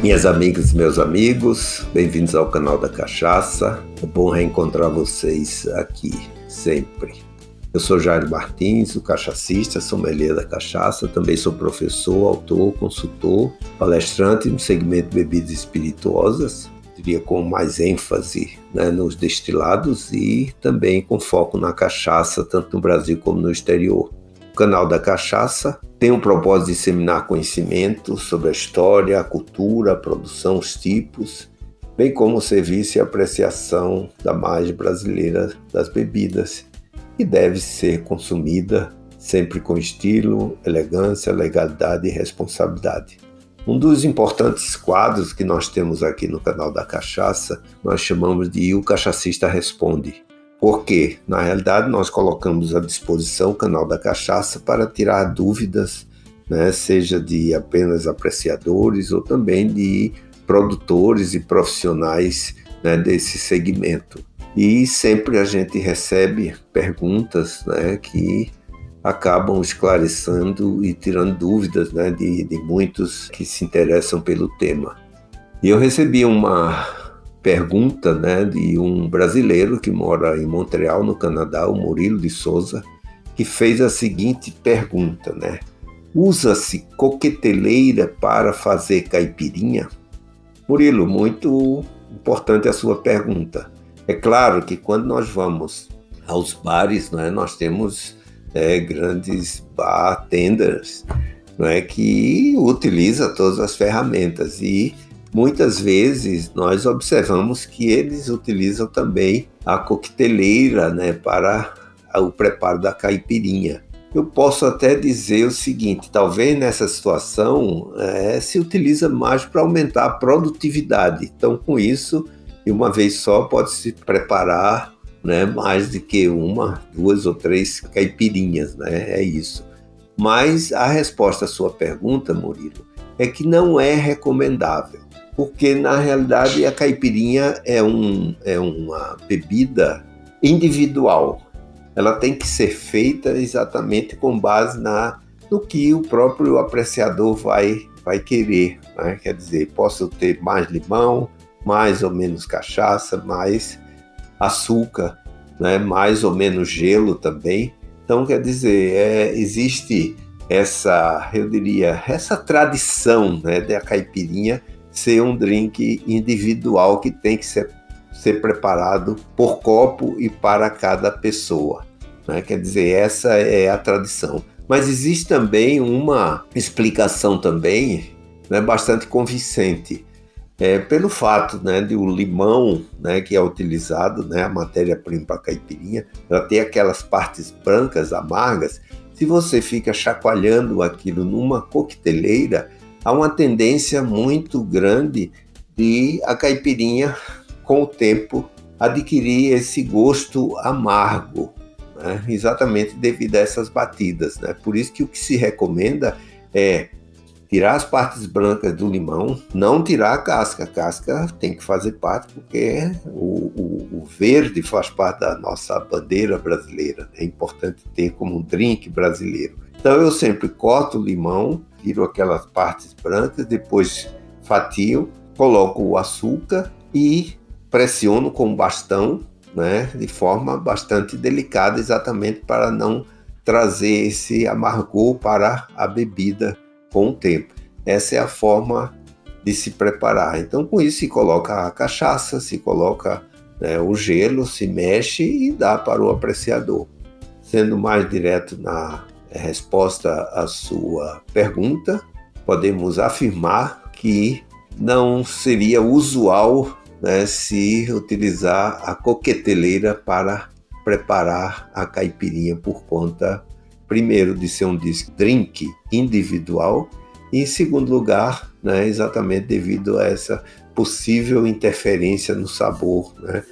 Minhas amigas e meus amigos, bem-vindos ao canal da Cachaça. É bom reencontrar vocês aqui, sempre. Eu sou Jairo Martins, o cachacista, sommelier da cachaça. Também sou professor, autor, consultor, palestrante no segmento de bebidas espirituosas, diria com mais ênfase nos destilados e também com foco na cachaça, tanto no Brasil como no exterior. O canal da Cachaça tem o propósito de disseminar conhecimento sobre a história, a cultura, a produção, os tipos, bem como o serviço e apreciação da margem brasileira das bebidas, que deve ser consumida sempre com estilo, elegância, legalidade e responsabilidade. Um dos importantes quadros que nós temos aqui no canal da Cachaça, nós chamamos de O Cachacista Responde. Porque, na realidade, nós colocamos à disposição o canal da Cachaça para tirar dúvidas, seja de apenas apreciadores ou também de produtores e profissionais desse segmento. E sempre a gente recebe perguntas que acabam esclarecendo e tirando dúvidas de muitos que se interessam pelo tema. E eu recebi uma pergunta de um brasileiro que mora em Montreal, no Canadá, o Murilo de Souza, que fez a seguinte pergunta, Usa-se coqueteleira para fazer caipirinha? Murilo, muito importante a sua pergunta. É claro que quando nós vamos aos bares, nós temos grandes bartenders que utilizam todas as ferramentas e muitas vezes nós observamos que eles utilizam também a coqueteleira para o preparo da caipirinha. Eu posso até dizer o seguinte, talvez nessa situação se utiliza mais para aumentar a produtividade. Então, com isso, de uma vez só, pode-se preparar mais do que uma, duas ou três caipirinhas, é isso. Mas a resposta à sua pergunta, Murilo, é que não é recomendável. Porque, na realidade, a caipirinha é uma bebida individual. Ela tem que ser feita exatamente com base no que o próprio apreciador vai querer. Quer dizer, posso ter mais limão, mais ou menos cachaça, mais açúcar, mais ou menos gelo também. Então, quer dizer, existe essa tradição da caipirinha ser um drink individual que tem que ser preparado por copo e para cada pessoa. Quer dizer, essa é a tradição. Mas existe também uma explicação também bastante convincente. Pelo fato de o limão que é utilizado, a matéria-prima para a caipirinha, ela tem aquelas partes brancas, amargas. Se você fica chacoalhando aquilo numa coqueteleira, há uma tendência muito grande de a caipirinha, com o tempo, adquirir esse gosto amargo, exatamente devido a essas batidas. Por isso que o que se recomenda é tirar as partes brancas do limão, não tirar a casca. A casca tem que fazer parte porque o verde faz parte da nossa bandeira brasileira. É importante ter como um drink brasileiro. Então eu sempre corto o limão, tiro aquelas partes brancas, depois fatio, coloco o açúcar e pressiono com um bastão, de forma bastante delicada, exatamente para não trazer esse amargor para a bebida com o tempo. Essa é a forma de se preparar. Então, com isso, se coloca a cachaça, se coloca o gelo, se mexe e dá para o apreciador. Sendo mais direto na resposta à sua pergunta, podemos afirmar que não seria usual se utilizar a coqueteleira para preparar a caipirinha por conta, primeiro, de ser um drink individual e, em segundo lugar, exatamente devido a essa possível interferência no sabor,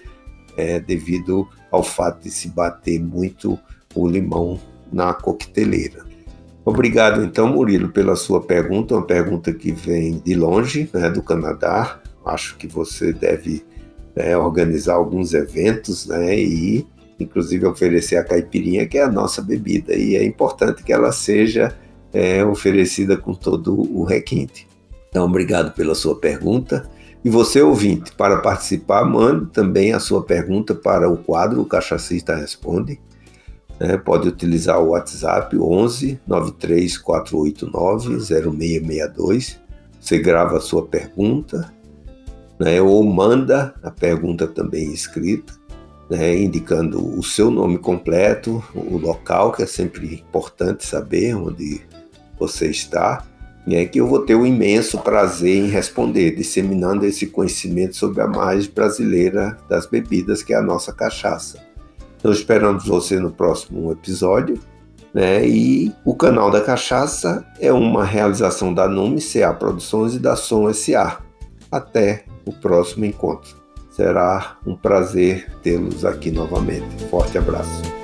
devido ao fato de se bater muito o limão na coqueteleira. Obrigado, então, Murilo, pela sua pergunta, uma pergunta que vem de longe, do Canadá. Acho que você deve organizar alguns eventos e, inclusive, oferecer a caipirinha, que é a nossa bebida, e é importante que ela seja oferecida com todo o requinte. Então, obrigado pela sua pergunta. E você, ouvinte, para participar, mande também a sua pergunta para o quadro O Cachacista Responde. Pode utilizar o WhatsApp 11 93 489 0662. Você grava a sua pergunta, ou manda a pergunta também escrita, indicando o seu nome completo, o local, que é sempre importante saber onde você está, que eu vou ter um imenso prazer em responder, disseminando esse conhecimento sobre a margem brasileira das bebidas, que é a nossa cachaça. Então, esperamos você no próximo episódio. E o canal da Cachaça é uma realização da Nume CA Produções e da Som SA. Até o próximo encontro. Será um prazer tê-los aqui novamente. Forte abraço.